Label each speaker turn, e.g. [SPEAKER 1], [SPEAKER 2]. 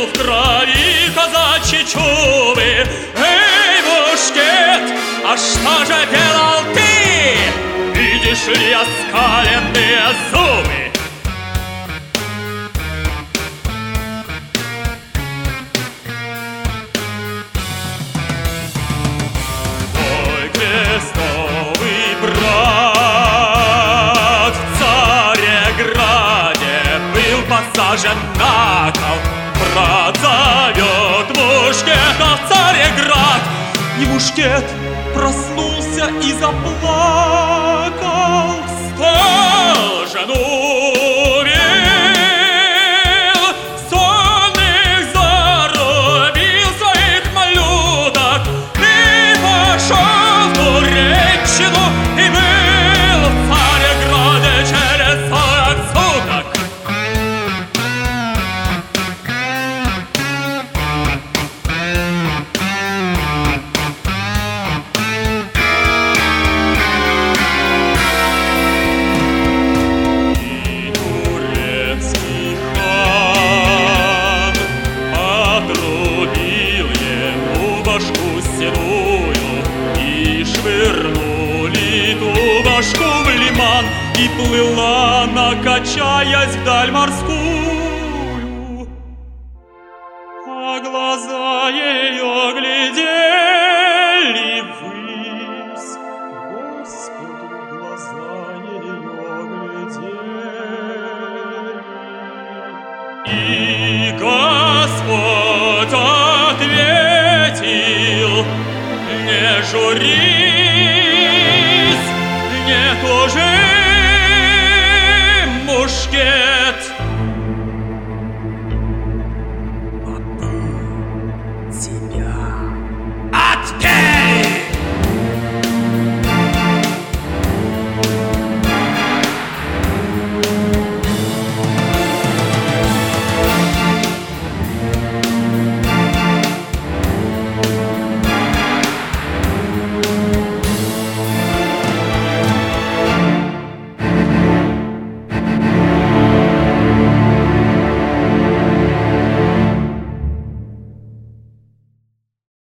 [SPEAKER 1] в крови казачьи чубы. Эй, мушкет, а что же делал ты? Видишь ли оскаленные зубы? Твой крестовый брат в Цареграде был посажен на кол. Брат зовет мушкета в Цареград, и мушкет проснулся и заплакал. Стал жену бил, сонных зарубил своих малюток, и пошел в Туреччину, и был в Цареграде через 40 суток. И швырнули ту башку в лиман, и плыла, накачаясь вдаль морскую. А глаза ее глядели ввысь, Господу глаза ее глядели. И Господь ответил: не жури